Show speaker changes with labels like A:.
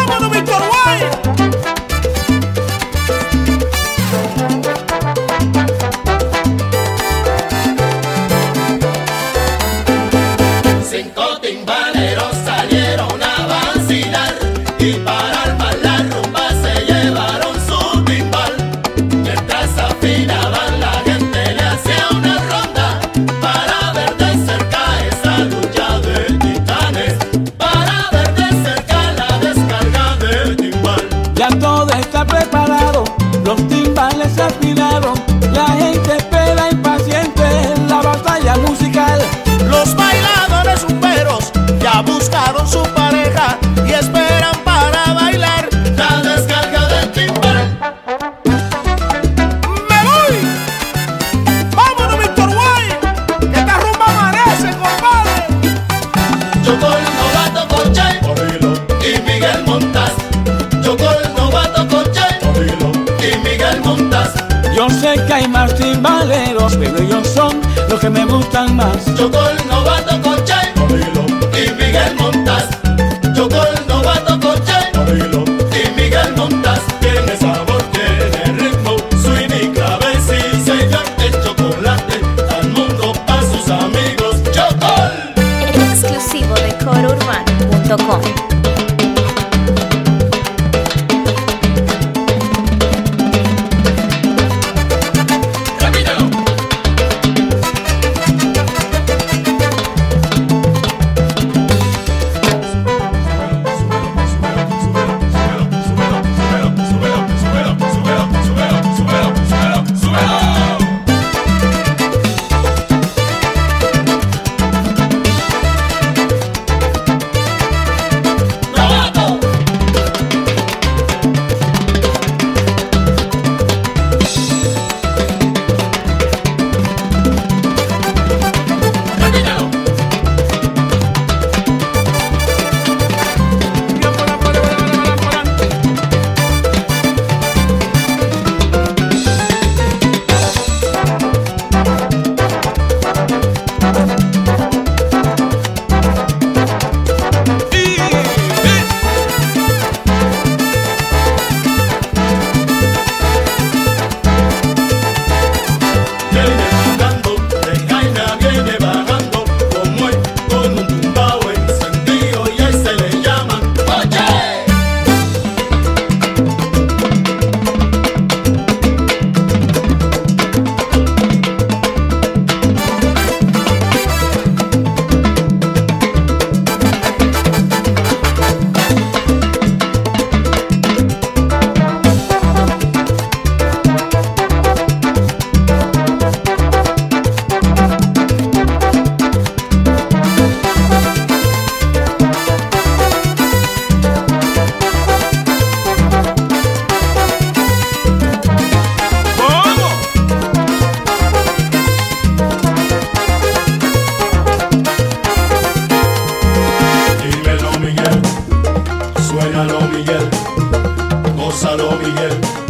A: ¡Vámonos, Víctor Guay!
B: Cinco timbaleros salieron a vacilar y para armar la rumba se llevaron su timbal. Mientras afinaban la gente le hacía una ronda para ver de cerca esa lucha de titanes, para ver de cerca la descarga de timbal.
C: Ya todo está preparado, los timbales se afinaron, la gente espera impaciente la batalla musical.
A: Los bailadores rumberos ya buscaron su pareja y esperan para bailar
B: La descarga de timbal.
A: ¡Me voy! ¡Vámonos, Víctor Guay! ¡Que esta rumba amanece, compadre!
B: Chocó el novato Coche y Miguel Montaz. Chocó el novato Coche y Miguel Montaz.
C: Yo sé que hay más timbaleros, pero ellos son los que me gustan más.
B: Chocó el novato Coche y Miguel Montaz. Chocó el novato Coche y Miguel Montaz. Tiene sabor, tiene ritmo, swing y clave, sí señor. El chocolate al mundo pa' sus amigos. Chocó.
D: Exclusivo de corourbano.com.
B: Repítelo. Novato. Repítelo. Viene bajando, de Jaina viene bajando, con un tumbao encendido y ahí se le llama Coche. Dímelo, Miguel, suénalo, Miguel, gózalo, Miguel.